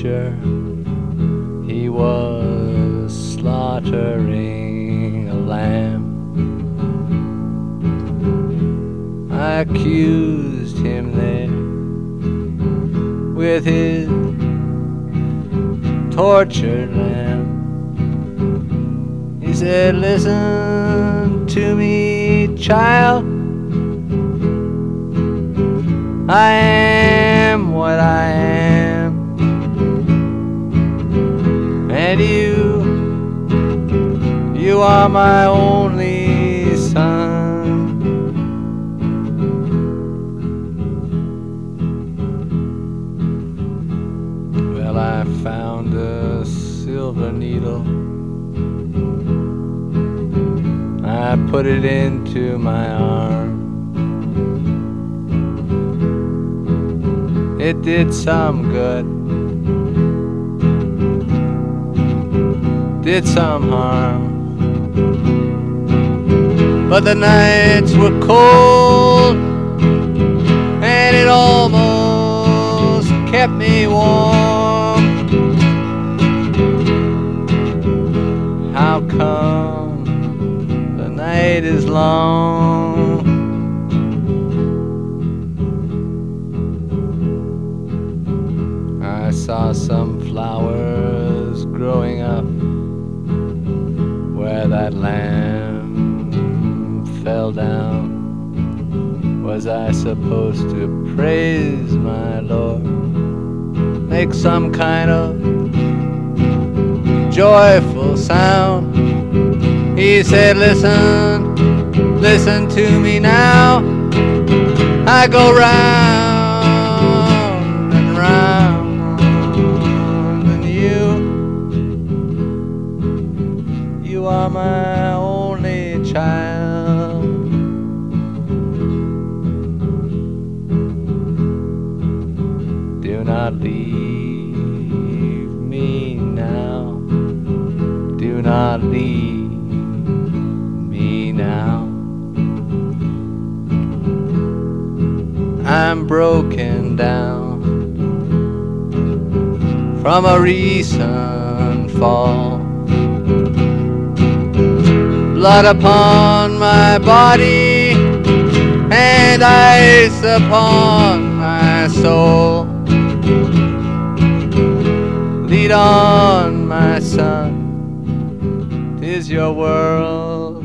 butcher, he was slaughtering a lamb. I accused him there with his tortured lamb. He said, listen to me, child. I am what I am, and you are my only son. Well, I found a silver needle. I put it into my arm. It did some good, did some harm, but the nights were cold and it almost kept me warm. How come the night is long? I saw some flowers growing up where that lamb fell down. Was I supposed to praise my Lord? Make some kind of joyful sound? He said, listen, listen to me now. I go round and round. You are my only child. Do not leave me now. Do not leave me now. I'm broken down from a recent fall. Blood upon my body and ice upon my soul. Lead on, my son, 'tis your world.